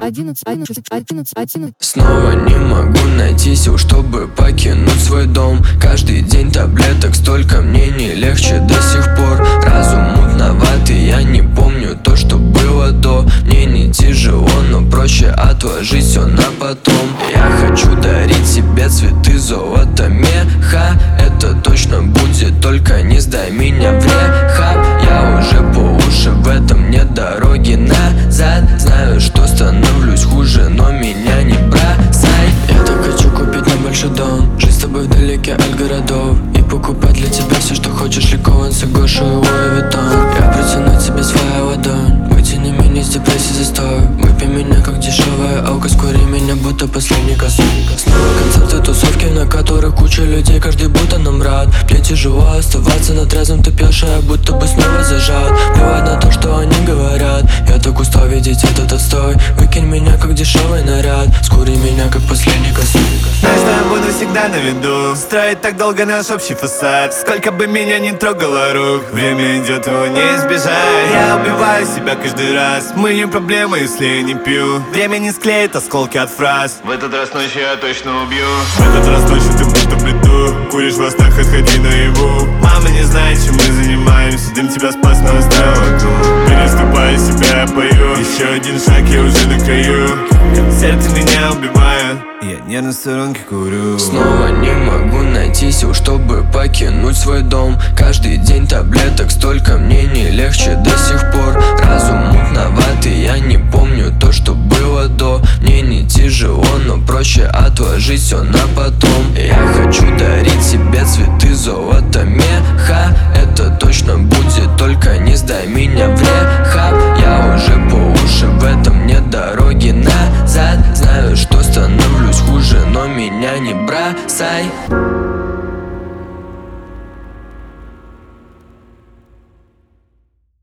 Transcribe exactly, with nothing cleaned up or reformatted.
одиннадцать, одиннадцать, одиннадцать, одиннадцать. Снова не могу найти сил, чтобы покинуть свой дом. Каждый день таблеток столько, мне не легче до сих пор. Разум мутноватый, я не помню то, что было до. Мне не тяжело, но проще отложить все на потом. Я хочу дарить себе цветы, золото, меха. Это точно будет, только не сдай меня в рехаб. Я уже по уши в этом, нет дороги назад. Знаю, что становлюсь хуже, но меня не бросай. Я так хочу купить небольшой дом, жить с тобой вдалеке от городов и покупать для тебя все, что хочешь, ликоваться Гошу и Луи Виттон. Я протяну тебе свою ладонь, вытяни меня с депрессии застой. Выпей меня как дешевая алка, скори меня будто последний косой. Снова концерты, тусовки, на которых куча людей, каждый будто нам рад. Мне тяжело оставаться на трезвом, ты пьешь, а я будто бы снова зажат. Плевать на то, что они говорят, я так устал видеть этот отстой. Выкинь меня как дешевый наряд, скури меня как последний косой. Знаешь, что я буду всегда на виду, строить так долго наш общий фасад. Сколько бы меня ни трогало рук, время идет, его не избежать. Я убиваю себя каждый раз, мы не проблема, если я не пью. Время не склеит осколки от фраз, в этот раз ночью я точно убью. В этот раз ночью ты будто в бреду, куришь во снах, отходи наяву. Мама не знает, чем мы занимаемся, дым тебя спас, но оставил одну. Переступая себя, я пою, еще один шаг, я уже на краю. Сердце меня убивает, я нервно в сторонке курю. Снова не могу найти сил, чтобы покинуть свой дом. Каждый день таблеток столько, мне не легче до сих пор. Разум мутноватый, я не помню то, что было до. Мне не тяжело, но проще отложить все на потом. Я хочу дарить себе цветы, золото, меха. Это точно будет, только не сдай меня в рехаб. Я уже по уши в этом, нет дороги назад. Знаю, что становлюсь хуже, но меня не бросай.